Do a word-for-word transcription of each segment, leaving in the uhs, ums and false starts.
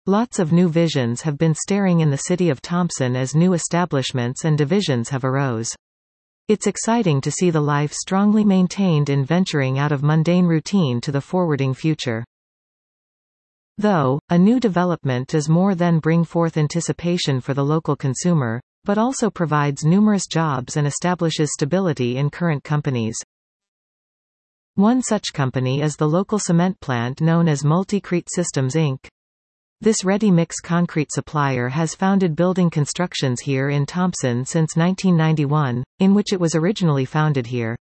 Lots of new visions have been staring in the city of Thompson as new establishments and divisions have arose. It's exciting to see the life strongly maintained in venturing out of mundane routine to the forwarding future. Though, a new development does more than bring forth anticipation for the local consumer, but also provides numerous jobs and establishes stability in current companies. One such company is the local cement plant known as Multicrete Systems Incorporated. This ready-mix concrete supplier has founded building constructions here in Thompson since nineteen ninety-one, in which it was originally founded here.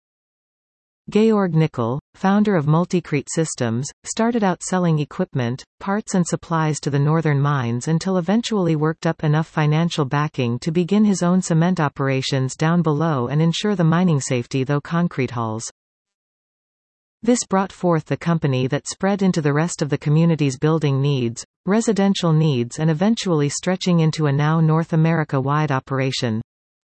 Georg Nickel, founder of Multicrete Systems, started out selling equipment, parts and supplies to the northern mines until eventually worked up enough financial backing to begin his own cement operations down below and ensure the mining safety through concrete hauls. This brought forth the company that spread into the rest of the community's building needs, residential needs and eventually stretching into a now North America-wide operation.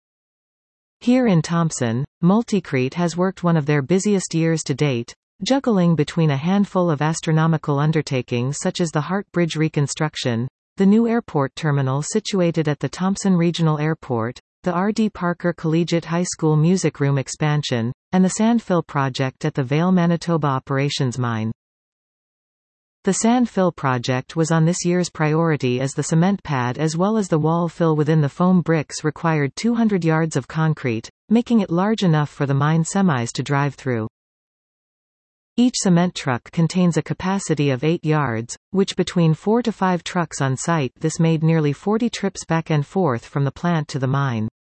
Here in Thompson, Multicrete has worked one of their busiest years to date, juggling between a handful of astronomical undertakings such as the Hart Bridge reconstruction, the new airport terminal situated at the Thompson Regional Airport, the R D Parker Collegiate High School music room expansion, and the sand fill project at the Vail, Manitoba Operations Mine. The sand fill project was on this year's priority as the cement pad as well as the wall fill within the foam bricks required two hundred yards of concrete, making it large enough for the mine semis to drive through. Each cement truck contains a capacity of eight yards, which between four to five trucks on site this made nearly forty trips back and forth from the plant to the mine.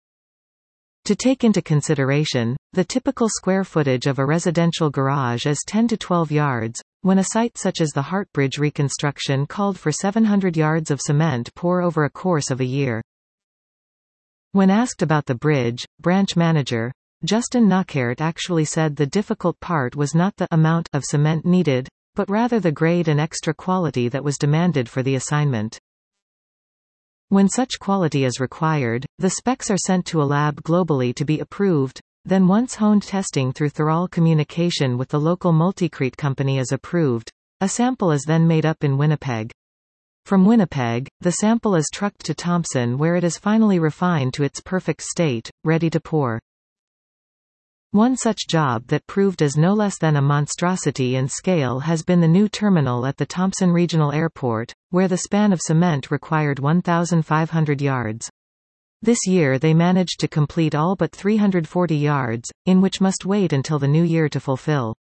To take into consideration, the typical square footage of a residential garage is ten to twelve yards, when a site such as the Hart Bridge reconstruction called for seven hundred yards of cement pour over a course of a year. When asked about the bridge, branch manager Justin Knockert actually said the difficult part was not the amount of cement needed, but rather the grade and extra quality that was demanded for the assignment. When such quality is required, the specs are sent to a lab globally to be approved, then once honed testing through thorough communication with the local Multicrete company is approved, a sample is then made up in Winnipeg. From Winnipeg, the sample is trucked to Thompson where it is finally refined to its perfect state, ready to pour. One such job that proved as no less than a monstrosity in scale has been the new terminal at the Thompson Regional Airport, where the span of cement required one thousand five hundred yards. This year they managed to complete all but three hundred forty yards, in which must wait until the new year to fulfill.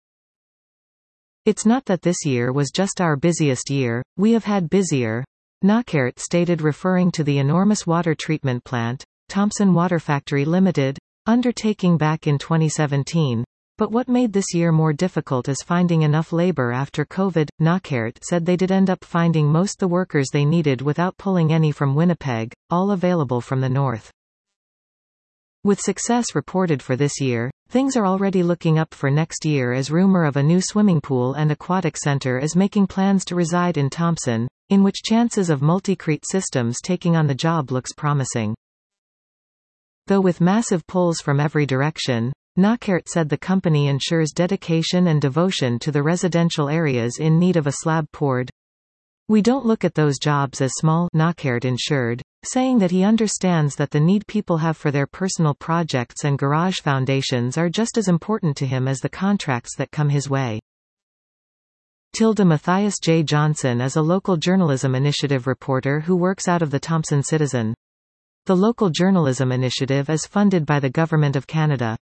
It's not that this year was just our busiest year, we have had busier, Knockert stated referring to the enormous water treatment plant, Thompson Water Factory Limited, undertaking back in twenty seventeen, but what made this year more difficult is finding enough labor after COVID. Knockert said they did end up finding most the workers they needed without pulling any from Winnipeg, all available from the north. With success reported for this year, things are already looking up for next year as rumor of a new swimming pool and aquatic center is making plans to reside in Thompson, in which chances of Multicrete Systems taking on the job looks promising. Though with massive pulls from every direction, Knockert said the company ensures dedication and devotion to the residential areas in need of a slab poured. We don't look at those jobs as small, Knockert ensured, saying that he understands that the need people have for their personal projects and garage foundations are just as important to him as the contracts that come his way. Tilda Matthias J. Johnson is a local journalism initiative reporter who works out of the Thompson Citizen. The local journalism initiative is funded by the Government of Canada.